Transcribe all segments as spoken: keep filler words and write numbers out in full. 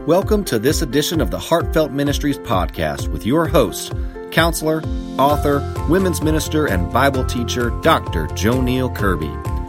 Welcome to this edition of the Heartfelt Ministries podcast with your host, counselor, author, women's minister, and Bible teacher, Doctor Joniel Kirby.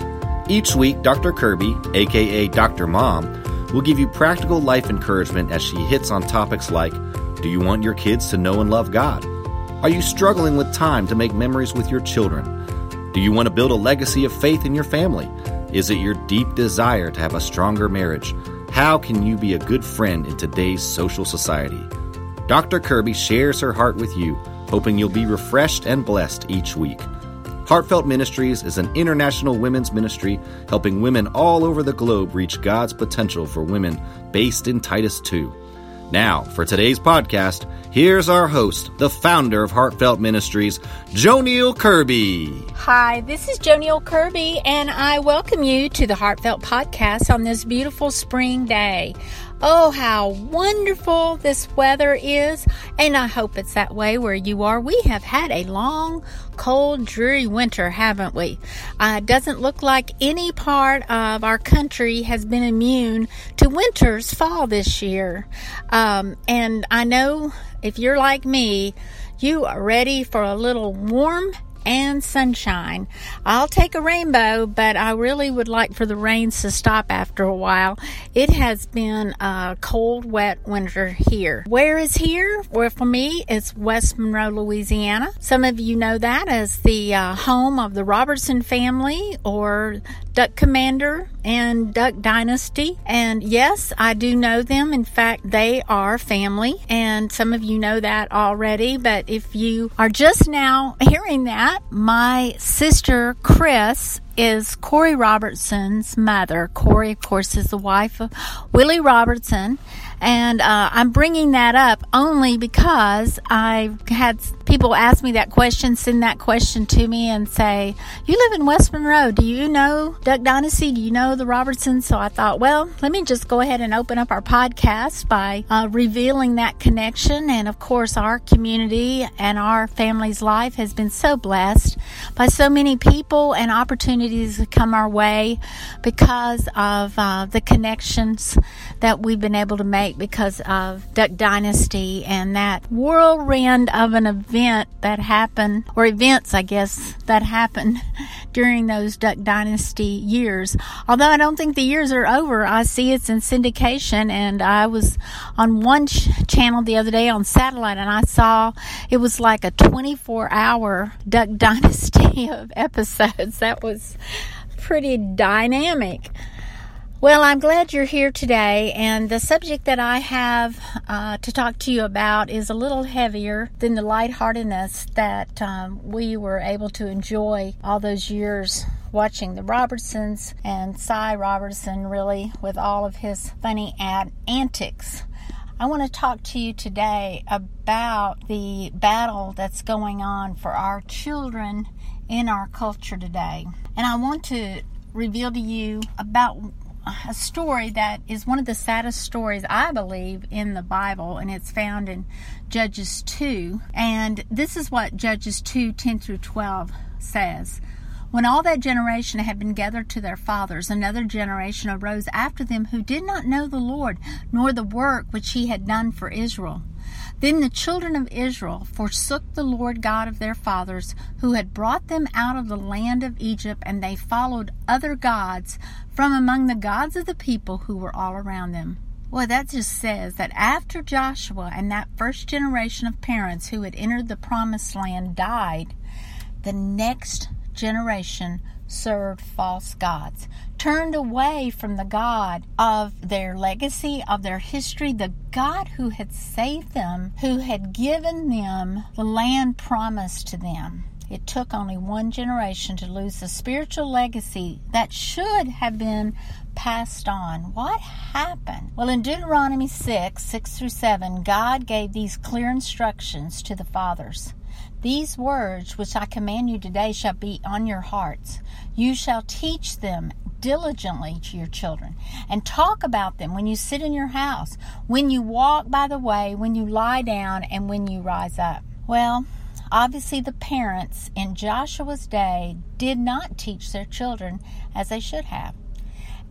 Each week, Doctor Kirby, aka Doctor Mom, will give you practical life encouragement as she hits on topics like, do you want your kids to know and love God? Are you struggling with time to make memories with your children? Do you want to build a legacy of faith in your family? Is it your deep desire to have a stronger marriage? How can you be a good friend in today's social society? Doctor Kirby shares her heart with you, hoping you'll be refreshed and blessed each week. Heartfelt Ministries is an international women's ministry helping women all over the globe reach God's potential for women based in Titus two. Now, for today's podcast, here's our host, the founder of Heartfelt Ministries, Joniel Kirby. Hi, this is Joniel Kirby, and I welcome you to the Heartfelt Podcast on this beautiful spring day. Oh, how wonderful this weather is, and I hope it's that way where you are. We have had a long, cold, dreary winter, haven't we? Uh, it doesn't look like any part of our country has been immune to winter's fall this year. Um, and I know if you're like me, you are ready for a little warm and sunshine. I'll take a rainbow, but I really would like for the rains to stop after a while. It has been a cold, wet winter here. Where is here? Well, for me, it's West Monroe, Louisiana. Some of you know that as the uh, home of the Robertson family, or Duck Commander and Duck Dynasty. And yes, I do know them. In fact, they are family, and some of you know that already. But if you are just now hearing that, my sister Chris is Corey Robertson's mother. Corey, of course, is the wife of Willie Robertson. And uh, I'm bringing that up only because I've had people ask me that question, send that question to me and say, you live in West Monroe. Do you know Duck Dynasty? Do you know the Robertsons? So I thought, well, let me just go ahead and open up our podcast by uh, revealing that connection. And of course, our community and our family's life has been so blessed by so many people and opportunities that come our way because of uh, the connections that we've been able to make because of Duck Dynasty and that whirlwind of an event that happened, or events, I guess, that happened during those Duck Dynasty years. Although I don't think the years are over, I see it's in syndication, and I was on one ch- channel the other day on satellite, and I saw it was like a twenty-four hour Duck Dynasty of episodes. That was pretty dynamic. Well, I'm glad you're here today, and the subject that I have uh, to talk to you about is a little heavier than the lightheartedness that um, we were able to enjoy all those years watching the Robertsons and Cy Robertson, really, with all of his funny ad- antics. I want to talk to you today about the battle that's going on for our children in our culture today. And I want to reveal to you about a story that is one of the saddest stories, I believe, in the Bible, and it's found in Judges two. And this is what Judges two, ten through twelve says. When all that generation had been gathered to their fathers, another generation arose after them who did not know the Lord, nor the work which he had done for Israel. Then the children of Israel forsook the Lord God of their fathers, who had brought them out of the land of Egypt, and they followed other gods from among the gods of the people who were all around them. Well, that just says that after Joshua and that first generation of parents who had entered the promised land died, the next generation served false gods, turned away from the God of their legacy, of their history, the God who had saved them, who had given them the land promised to them. It took only one generation to lose the spiritual legacy that should have been passed on. What happened? Well, in Deuteronomy six, six through seven, God gave these clear instructions to the fathers. These words which I command you today shall be on your hearts. You shall teach them diligently to your children, and talk about them when you sit in your house, when you walk by the way, when you lie down, and when you rise up. Well, obviously the parents in Joshua's day did not teach their children as they should have.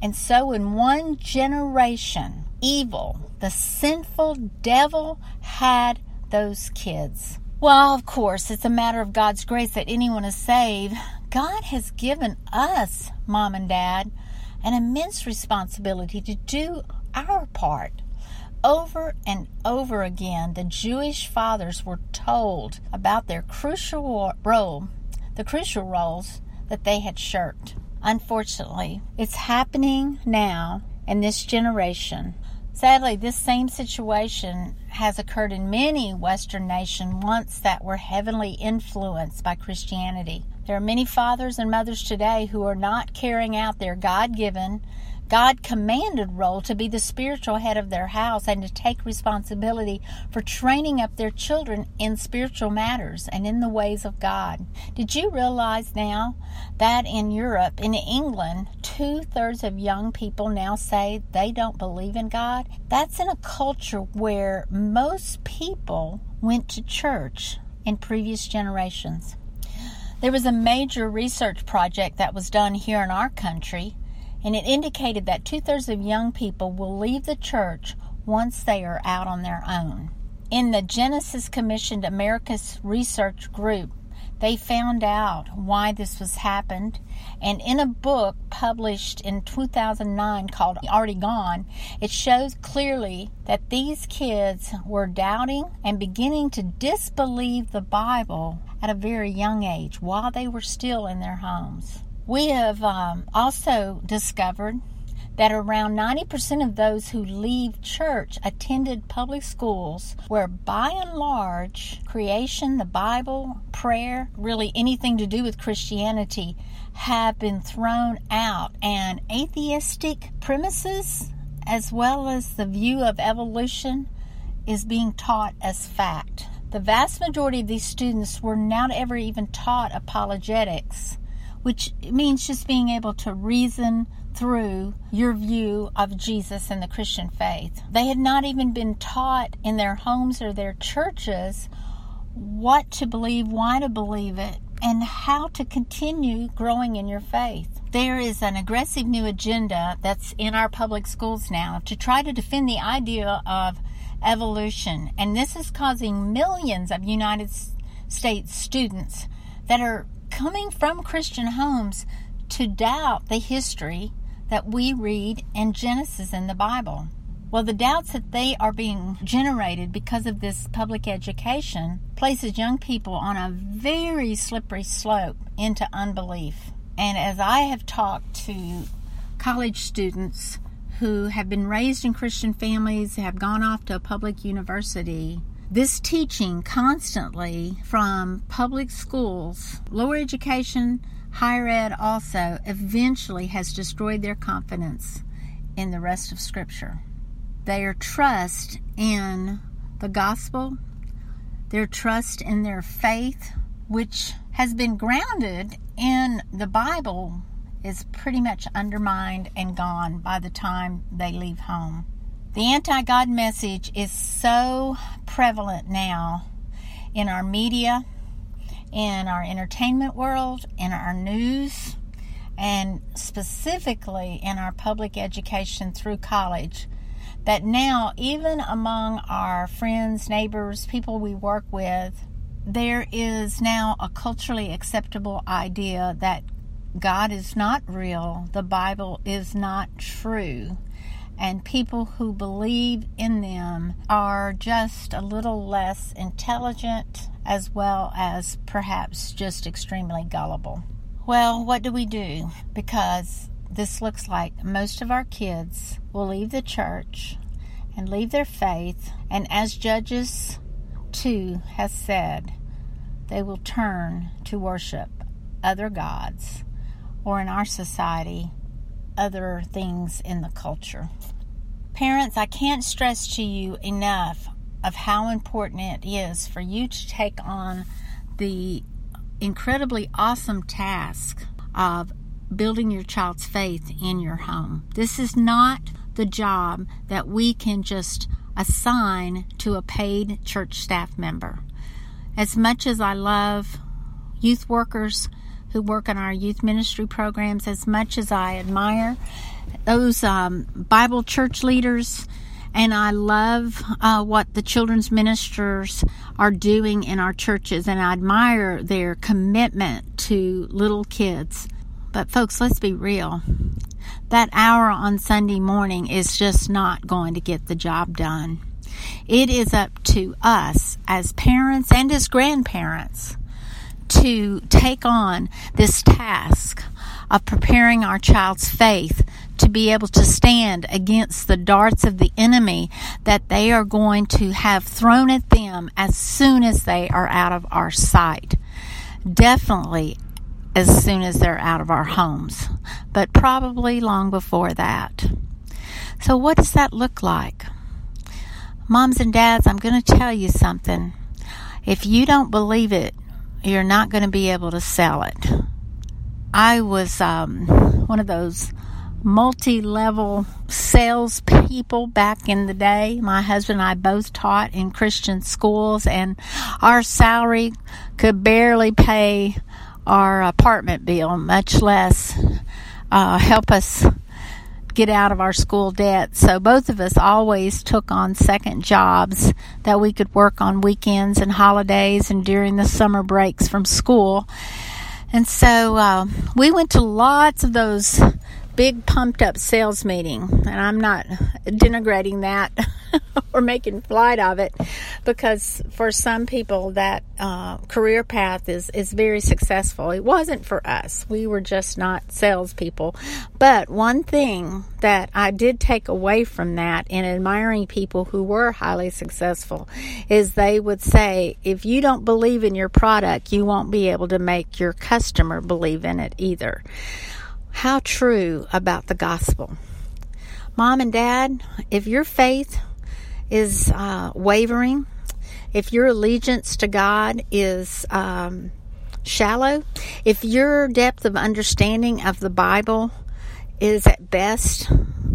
And so in one generation, evil, the sinful devil had those kids. Well, of course, it's a matter of God's grace that anyone is saved. God has given us, Mom and Dad, an immense responsibility to do our part. Over and over again, the Jewish fathers were told about their crucial role, the crucial roles that they had shirked. Unfortunately, it's happening now in this generation. Sadly, this same situation has occurred in many Western nations once that were heavily influenced by Christianity. There are many fathers and mothers today who are not carrying out their God-given, God-commanded role to be the spiritual head of their house and to take responsibility for training up their children in spiritual matters and in the ways of God. Did you realize now that in Europe, in England, two-thirds of young people now say they don't believe in God? That's in a culture where most people went to church in previous generations. There was a major research project that was done here in our country, and it indicated that two-thirds of young people will leave the church once they are out on their own. In the Genesis Commissioned America's Research Group, they found out why this was happened, and in a book published in two thousand nine called Already Gone, it shows clearly that these kids were doubting and beginning to disbelieve the Bible at a very young age while they were still in their homes. We have um, also discovered that around ninety percent of those who leave church attended public schools where by and large creation, the Bible, prayer, really anything to do with Christianity have been thrown out, and atheistic premises as well as the view of evolution is being taught as fact. The vast majority of these students were not ever even taught apologetics, which means just being able to reason through your view of Jesus and the Christian faith. They had not even been taught in their homes or their churches what to believe, why to believe it, and how to continue growing in your faith. There is an aggressive new agenda that's in our public schools now to try to defend the idea of evolution, and this is causing millions of United States students that are coming from Christian homes to doubt the history that we read in Genesis in the Bible. Well, the doubts that they are being generated because of this public education places young people on a very slippery slope into unbelief. And as I have talked to college students who have been raised in Christian families, have gone off to a public university, this teaching constantly from public schools, lower education, higher ed also, eventually has destroyed their confidence in the rest of Scripture. Their trust in the gospel, their trust in their faith, which has been grounded in the Bible, is pretty much undermined and gone by the time they leave home. The anti-God message is so prevalent now in our media, in our entertainment world, in our news, and specifically in our public education through college, that now even among our friends, neighbors, people we work with, there is now a culturally acceptable idea that God is not real, the Bible is not true, and people who believe in them are just a little less intelligent, as well as perhaps just extremely gullible. Well, what do we do? Because this looks like most of our kids will leave the church and leave their faith, and as Judges two has said, they will turn to worship other gods, or in our society, other things in the culture. Parents, I can't stress to you enough of how important it is for you to take on the incredibly awesome task of building your child's faith in your home. This is not the job that we can just assign to a paid church staff member. As much as I love youth workers who work in our youth ministry programs, as much as I admire those um, Bible church leaders, and I love uh, what the children's ministers are doing in our churches, and I admire their commitment to little kids. But folks, let's be real. That hour on Sunday morning is just not going to get the job done. It is up to us as parents and as grandparents to take on this task of preparing our child's faith to be able to stand against the darts of the enemy that they are going to have thrown at them as soon as they are out of our sight. Definitely as soon as they're out of our homes, but probably long before that. So what does that look like? Moms and dads, I'm going to tell you something. If you don't believe it, you're not going to be able to sell it. I was um, one of those multi-level sales people back in the day. My husband and I both taught in Christian schools, and our salary could barely pay our apartment bill, much less uh, help us get out of our school debt. So both of us always took on second jobs that we could work on weekends and holidays and during the summer breaks from school. And so uh, we went to lots of those big pumped up sales meeting, and I'm not denigrating that or making light of it, because for some people that uh, career path is, is very successful. It wasn't for us. We were just not salespeople. But one thing that I did take away from that in admiring people who were highly successful is they would say, if you don't believe in your product, you won't be able to make your customer believe in it either. How true about the gospel. Mom and Dad, if your faith is uh, wavering, if your allegiance to God is um, shallow, if your depth of understanding of the Bible is at best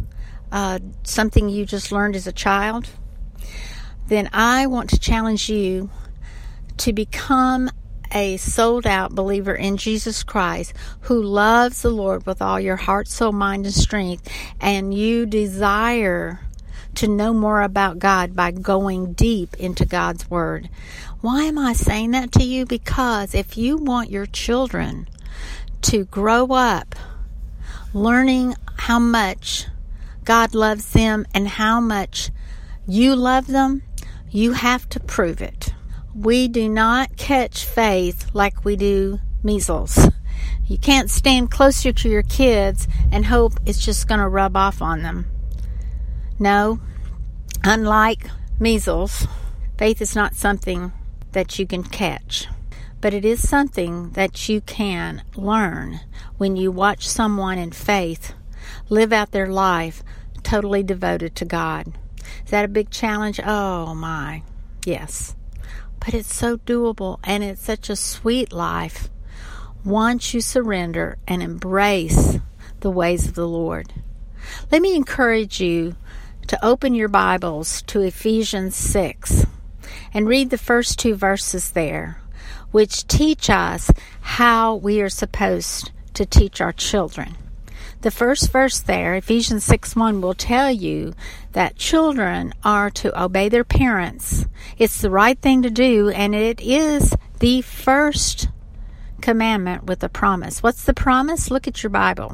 uh, something you just learned as a child, then I want to challenge you to become a sold-out believer in Jesus Christ who loves the Lord with all your heart, soul, mind, and strength, and you desire to know more about God by going deep into God's Word. Why am I saying that to you? Because if you want your children to grow up learning how much God loves them and how much you love them, you have to prove it. We do not catch faith like we do measles. You can't stand closer to your kids and hope it's just going to rub off on them. No, unlike measles, faith is not something that you can catch, but it is something that you can learn when you watch someone in faith live out their life totally devoted to God. Is that a big challenge? Oh my, yes. But it's so doable, and it's such a sweet life once you surrender and embrace the ways of the Lord. Let me encourage you to open your Bibles to Ephesians six and read the first two verses there, which teach us how we are supposed to teach our children. The first verse there, Ephesians six one, will tell you that children are to obey their parents. It's the right thing to do, and it is the first commandment with a promise. What's the promise? Look at your Bible.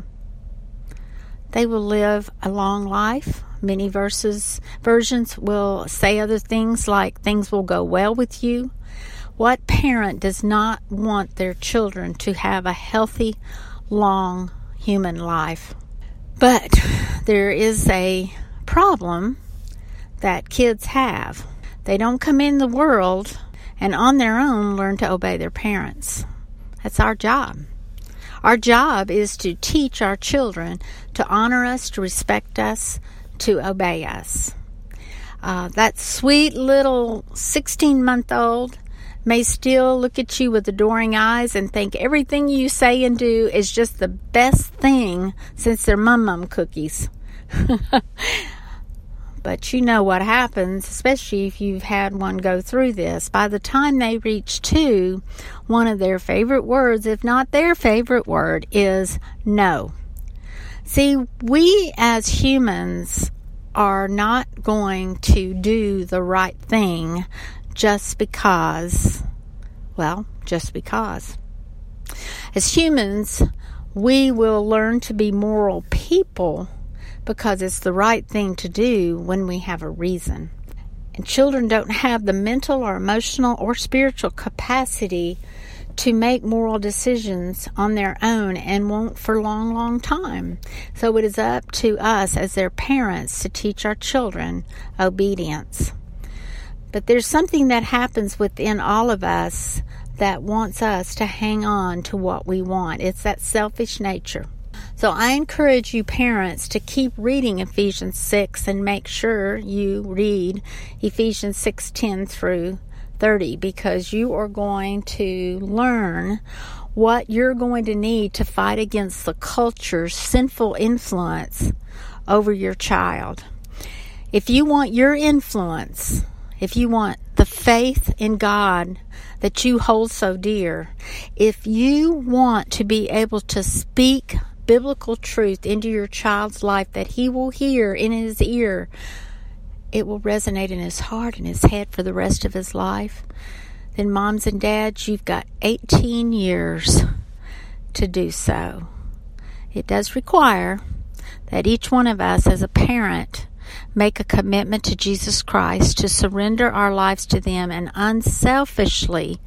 They will live a long life. Many verses, versions will say other things like things will go well with you. What parent does not want their children to have a healthy, long human life? But there is a problem that kids have. They don't come in the world and on their own learn to obey their parents. That's our job. Our job is to teach our children to honor us, to respect us, to obey us. Uh, that sweet little sixteen-month-old may still look at you with adoring eyes and think everything you say and do is just the best thing since they're Mum Mum cookies. But you know what happens, especially if you've had one go through this. By the time they reach two, one of their favorite words, if not their favorite word, is no. See, we as humans are not going to do the right thing just because, well, just because. As humans, we will learn to be moral people because it's the right thing to do when we have a reason. And children don't have the mental or emotional or spiritual capacity to make moral decisions on their own and won't for a long, long time. So it is up to us as their parents to teach our children obedience. But there's something that happens within all of us that wants us to hang on to what we want. It's that selfish nature. So I encourage you parents to keep reading Ephesians six and make sure you read Ephesians six ten through thirty, because you are going to learn what you're going to need to fight against the culture's sinful influence over your child. If you want your influence, if you want the faith in God that you hold so dear, if you want to be able to speak biblical truth into your child's life that he will hear in his ear, it will resonate in his heart and his head for the rest of his life, then moms and dads, you've got eighteen years to do so. It does require that each one of us as a parent make a commitment to Jesus Christ, to surrender our lives to them and unselfishly,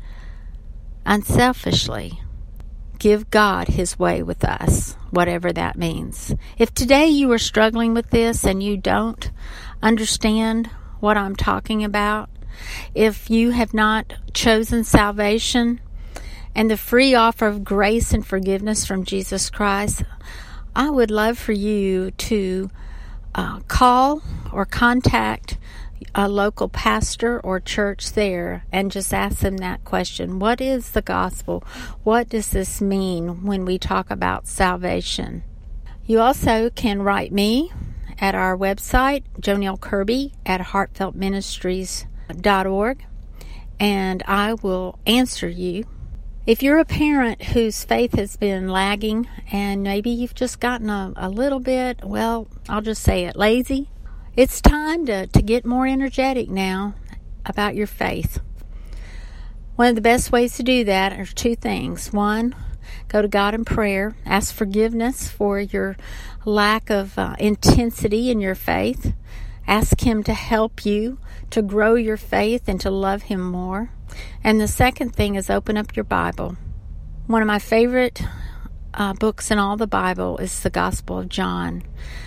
unselfishly give God his way with us, whatever that means. If today you are struggling with this and you don't understand what I'm talking about, if you have not chosen salvation and the free offer of grace and forgiveness from Jesus Christ, I would love for you to uh, call or contact a local pastor or church there and just ask them that question. What is the gospel? What does this mean when we talk about salvation? You also can write me at our website, Joneal Kirby at heartfelt ministries dot org, and I will answer you. If you're a parent whose faith has been lagging and maybe you've just gotten a, a little bit, well, I'll just say it, lazy, it's time to, to get more energetic now about your faith. One of the best ways to do that are two things. One, go to God in prayer. Ask forgiveness for your lack of uh, intensity in your faith. Ask Him to help you to grow your faith and to love Him more. And the second thing is open up your Bible. One of my favorite uh, books in all the Bible is the Gospel of John.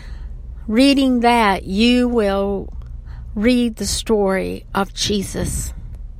Reading that, you will read the story of Jesus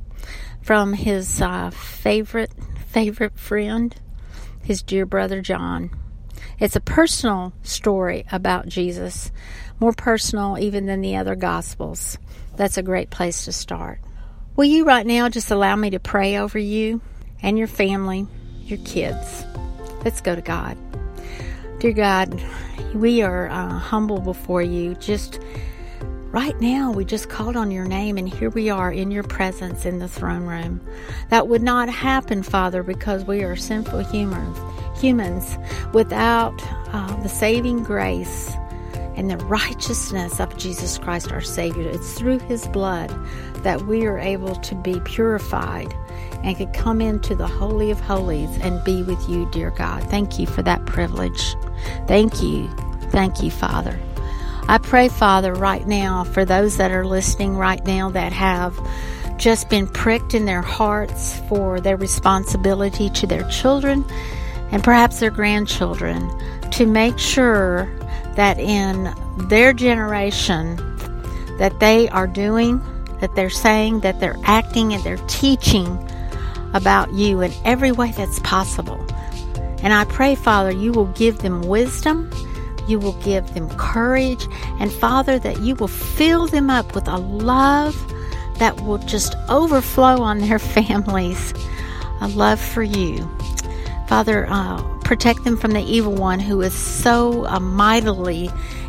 from his uh, favorite, favorite friend, his dear brother John. It's a personal story about Jesus, more personal even than the other Gospels. That's a great place to start. Will you right now just allow me to pray over you and your family, your kids? Let's go to God. Dear God, we are uh, humble before you. Just right now, we just called on your name, and here we are in your presence in the throne room. That would not happen, Father, because we are sinful humans, humans without uh, the saving grace and the righteousness of Jesus Christ, our Savior. It's through His blood that we are able to be purified and could come into the Holy of Holies and be with you, dear God. Thank you for that privilege. Thank you. Thank you, Father. I pray, Father, right now for those that are listening right now that have just been pricked in their hearts for their responsibility to their children and perhaps their grandchildren to make sure that in their generation that they are doing, that they're saying, that they're acting, and they're teaching about you in every way that's possible. And I pray, Father, you will give them wisdom, you will give them courage, and Father, that you will fill them up with a love that will just overflow on their families, a love for you. Father, uh, protect them from the evil one who is so uh, mightily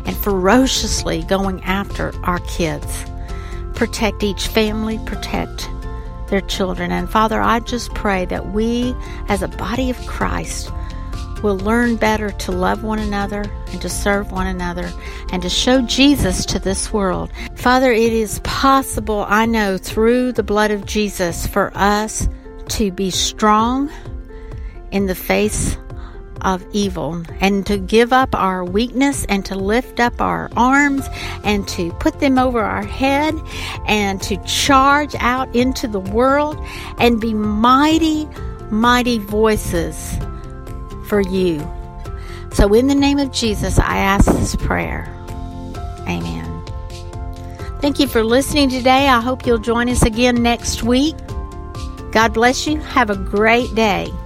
and ferociously going after our kids. Protect each family, protect their children. And Father, I just pray that we as a body of Christ will learn better to love one another and to serve one another and to show Jesus to this world. Father, it is possible, I know, through the blood of Jesus for us to be strong in the face of evil and to give up our weakness and to lift up our arms and to put them over our head and to charge out into the world and be mighty, mighty voices for you. So in the name of Jesus, I ask this prayer. Amen. Thank you for listening today. I hope you'll join us again next week. God bless you. Have a great day.